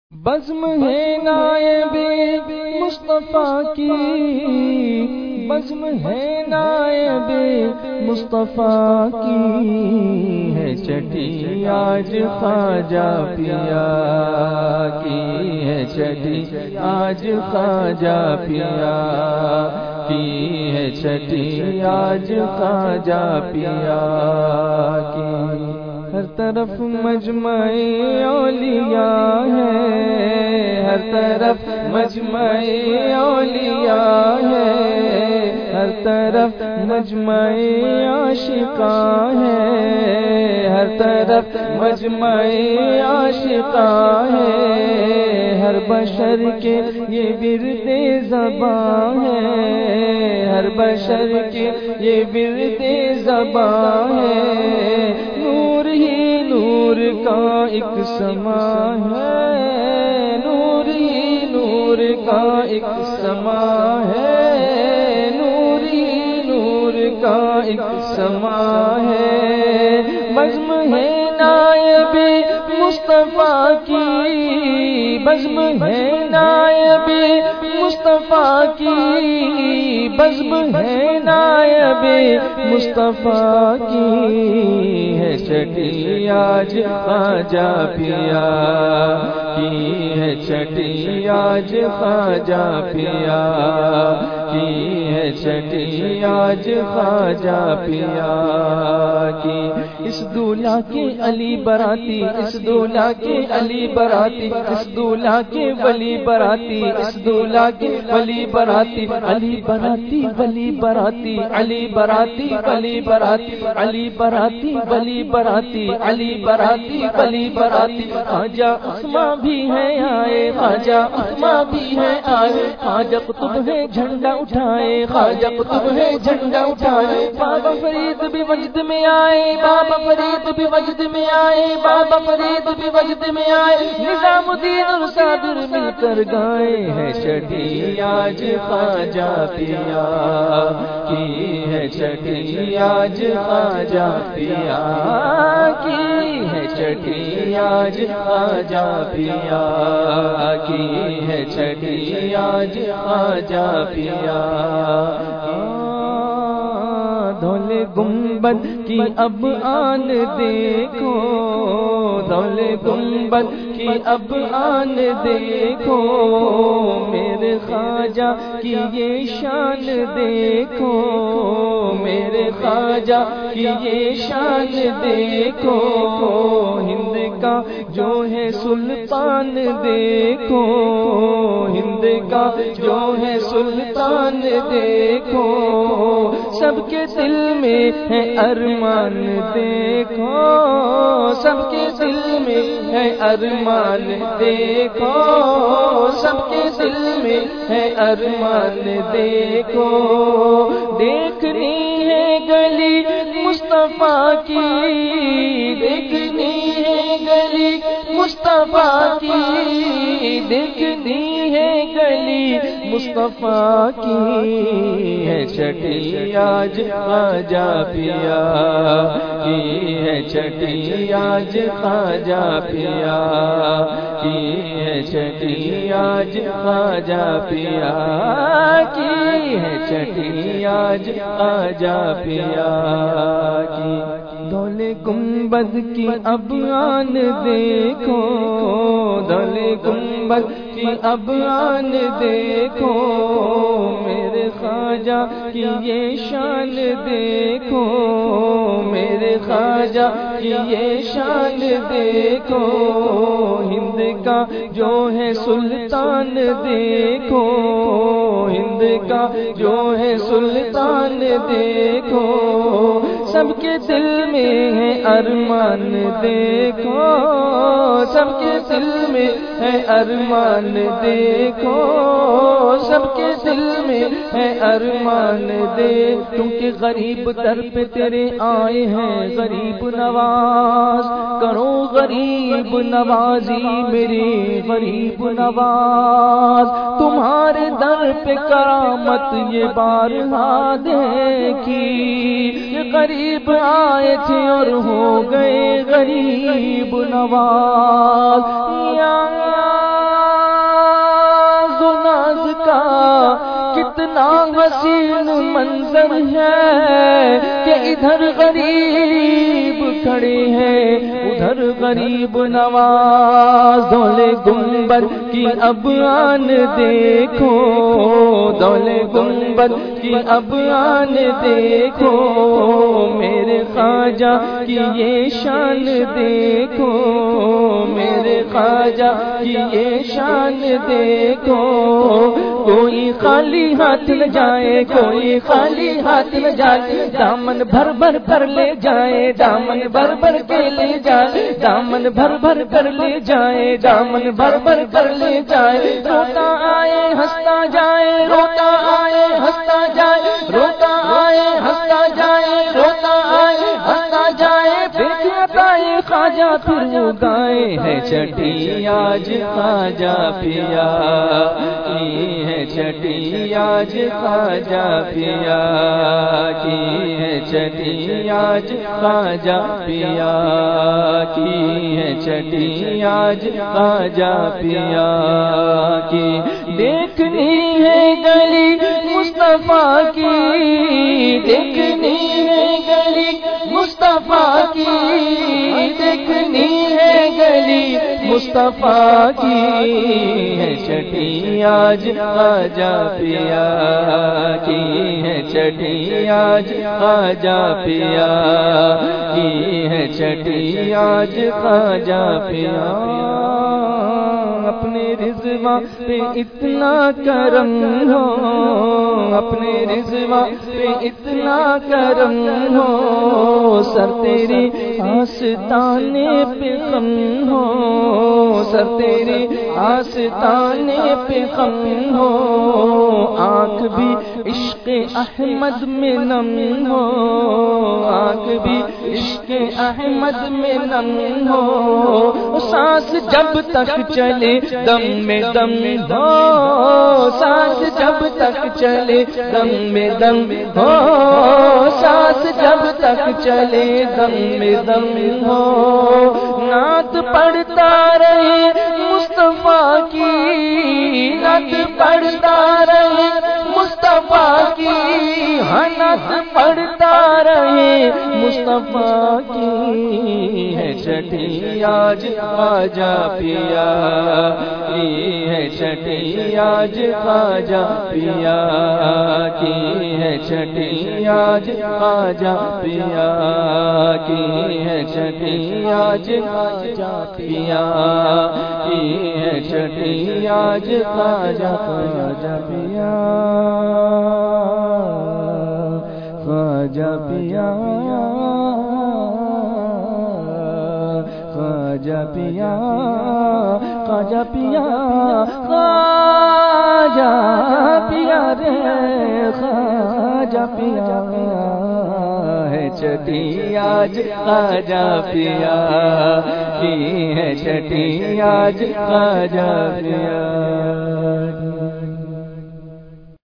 بزم ہے نائب مصطفیٰ کی، بزم ہے نائب مصطفیٰ کی، ہے چٹی آج خواجہ پیا کی، ہے چٹی آج خواجہ پیا کی، ہے چٹی آج خواجہ پیا کی۔ ہر طرف مجمع اولیاء ہے، ہر طرف مجمع اولیاء ہے، ہر طرف مجمع عاشقاں ہے، ہر طرف مجمع عاشقاں ہے، ہر بشر کے یہ ورد زبان ہے، ہر بشر کے یہ ورد زبان ہے، نور ہی نور کا ایک سما ہے، نور ہی نور کا ایک سما ہے، نور ہی نور کا ایک سما ہے، بزم ہے نائب مصطفیٰ کی، بزم ہے نائب مصطفیٰ کی، بزم ہے نائب مصطفیٰ کی، ہے چٹی آج خواجہ پیا کی، ہے چٹی آج خواجہ پیا کی، ہے چٹی آج خواجہ پیا کی۔ اس دولہا کے علی براتی، اس دولہا کے علی براتی، اس دولہا کے ولی براتی، اس دولہا کے ولی براتی، علی براتی ولی براتی، علی براتی ولی براتی، علی براتی ولی براتی، علی براتی ولی براتی، خواجہ عثمان بھی ہے آئے، خواجہ عثمان بھی ہے آئے، خواجہ قطب ہے جھنڈا اٹھائے، خواجہ قطب ہے جھنڈا اٹھائے، بابا فرید بھی وجد میں آئے، بابا فرید بھی وجد میں آئے، بابا فرید بھی وجد میں آئے، نظام الدین اور صادر مل کر گائے، ہے چٹی آج خواجہ پیا کی، ہے چٹی آج خواجہ پیا کی، ہے چٹی آج خواجہ پیا کی، ہے چٹی آج خواجہ پیا۔ دولے گنبد کی اب آن دیکھو، دولے گنبد کی اب آن دیکھو، میرے خواجہ کی یہ شان دیکھو، میرے خواجہ کی یہ شان دیکھو، ہند کا جو ہے سلطان دیکھو، ہند کا جو ہے سلطان دیکھو، سب کے دل میں ہے ارمان دیکھو، سب کے دل میں ہے ارمان دیکھو، سب کے دل میں ہے ارمان دیکھو، دیکھنی ہے گلی مصطفیٰ کی، دیکھنی ہے گلی مصطفیٰ کی، دیکھنی ہے گلی مصطفیٰ کی، ہے چٹی آج خواجہ پیا کی، ہے چٹی آج خواجہ پیا کی، ہے چٹی آج خواجہ پیا کی، ہے چٹی آج خواجہ پیا کی۔ دولے گنبد کی اب آن دیکھو، دولے گنبد کی اب آن دیکھو، میرے خواجہ کی یہ شان دیکھو، میرے خواجہ کی یہ شان دیکھو، ہند کا جو ہے سلطان دیکھو، ہند کا جو ہے سلطان دیکھو، سب کے دل میں ہے ارمان دیکھو، سب کے دل میں ہے ارمان دیکھو، سب کے دل میں ہے ارمان دیکھو، کیونکہ غریب در پہ تیرے آئے ہیں غریب نواز، کرو غریب نوازی میری غریب نواز، تمہارے در پہ کرامت یہ بارہا دیکھی، یہ غریب آئے تھے اور ہو گئے غریب نواز، یا اتنا حسین منظر ہے کہ ادھر غریب کھڑے ہیں ادھر غریب نواز، دولے گنبد کی اب آن دیکھو، دولے گنبد کی اب آن دیکھو، میرے خواجہ کی یہ شان دیکھو، میرے خواجہ کی یہ شان دیکھو، کوئی خالی ہاتھ نہ جائے، کوئی خالی ہاتھ نہ جائے، دامن بھر بھر کر لے جائے، دامن بھر بھر کے لے جائے، دامن بھر بھر کر لے جائے، دامن بھر بھر کر لے جائے، روتا آئے ہنستا جائے، روتا آئے ہنستا جائے، روتا آئے ہنستا جائے، روتا آئے ہنستا جائے، بتائے خواجہ پھر وہ گائے ہے چھٹی آج خواجہ پیا کی ہے چھٹی آج خواجہ پیا کی ہے چھٹی آج خواجہ پیا کی ہے چھٹی آج خواجہ پیا کی، دیکھنی ہے گلی مصطفیٰ کی، دیکھنی ہے گلی مصطفیٰ کی، دیکھنی ہے گلی مصطفیٰ کی ہے چھٹی آج خواجہ پیا کی ہے چھٹی آج خواجہ پیا کی ہے چھٹی آج خواجہ پیا، اپنے رضوان پہ اتنا کرم ہو، اپنے رضوان پہ اتنا کرم ہو، سر تیری آستانے پہ غم ہو، سر تیری آستانے پہ غم ہو، آنکھ بھی عشق احمد میں نم ہو، آنکھ بھی عشق احمد میں نم ہو، سانس جب تک چلے دم میں دم ہو، سانس جب تک چلے دم میں دم ہو، سانس جب تک چلے دم میں دم ہو، نعت پڑھتا رہے مصطفیٰ کی، نعت پڑھتا رہے مصطفیٰ کی، نعت پڑھتا رہے مصطفیٰ کی ہے چھٹی آج خواجہ پیا کی ہے چھٹی آج خواجہ پیا کی ہے چھٹی آج خواجہ پیا کی ہے چھٹی آج خواجہ پیا کی ہے چھٹی آج خواجہ پیا خواجہ پیا خواجہ پیا خواجہ پیا خواجہ پیا رے خواجہ پیا ہے چھٹی آج خواجہ پیا کی ہے چھٹی آج خواجہ پیا